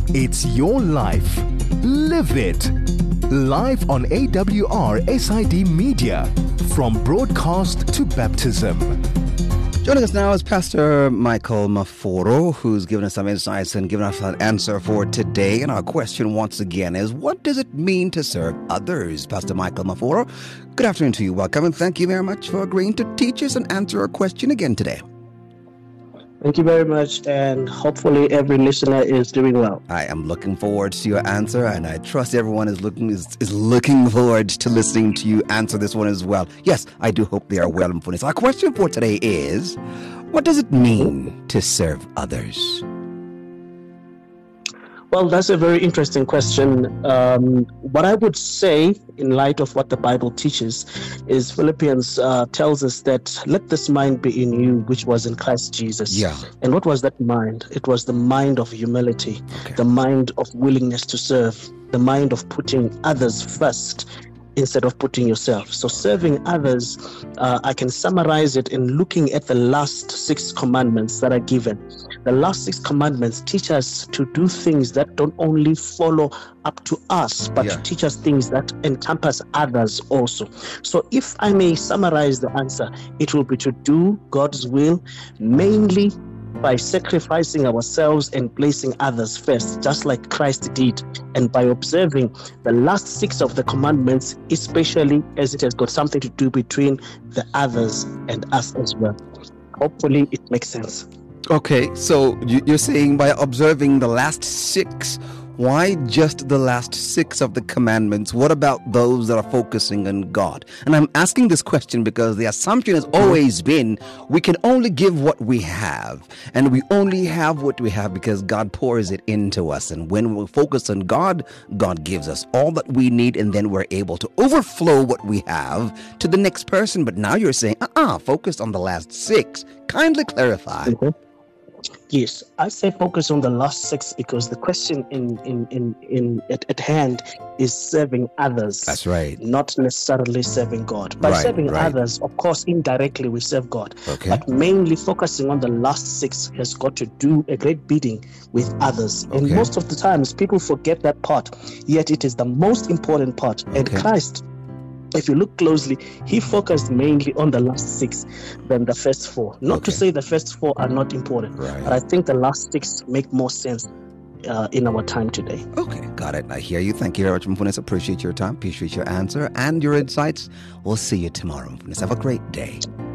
It's your life. Live it. Live on AWR SID Media. From broadcast to baptism. Joining us now is Pastor Michael Maforo, who's given us some insights and given us an answer for today. And our question once again is, what does it mean to serve others? Pastor Michael Maforo, good afternoon to you. Welcome, and thank you very much for agreeing to teach us and answer our question again today. Thank you very much, and hopefully every listener is doing well. I am looking forward to your answer, and I trust everyone is looking forward to listening to you answer this one as well. Yes, I do hope they are well and full. Our question for today is, what does it mean to serve others? Well, that's a very interesting question. What I would say, in light of what the Bible teaches, is Philippians tells us that let this mind be in you, which was in Christ Jesus. Yeah. And what was that mind? It was the mind of humility, the mind of willingness to serve, the mind of putting others first instead of putting yourself. So serving others, I can summarize it in looking at the last 6 commandments that are given. The last 6 commandments teach us to do things that don't only follow up to us, but to teach us things that encompass others also. So if I may summarize the answer, it will be to do God's will, mainly by sacrificing ourselves and placing others first, just like Christ did, and by observing the last 6 of the commandments, especially as it has got something to do between the others and us as well. Hopefully it makes sense. Okay, so you're saying by observing the last 6, why just the last 6 of the commandments? What about those that are focusing on God? And I'm asking this question because the assumption has always been we can only give what we have. And we only have what we have because God pours it into us. And when we focus on God, God gives us all that we need. And then we're able to overflow what we have to the next person. But now you're saying, focus on the last 6. Kindly clarify. Mm-hmm. Yes, I say focus on the last 6 because the question at hand is serving others. That's right. Not necessarily serving God. By serving others, of course, indirectly we serve God. Okay. But mainly focusing on the last 6 has got to do a great bidding with others. And most of the times people forget that part, yet it is the most important part. And Christ, if you look closely, he focused mainly on the last 6 than the first 4. Not to say the first 4 are not important, but I think the last 6 make more sense in our time today. Okay, got it. I hear you. Thank you very much, Mfunes. Appreciate your time. Appreciate your answer and your insights. We'll see you tomorrow, Mfunes. Have a great day.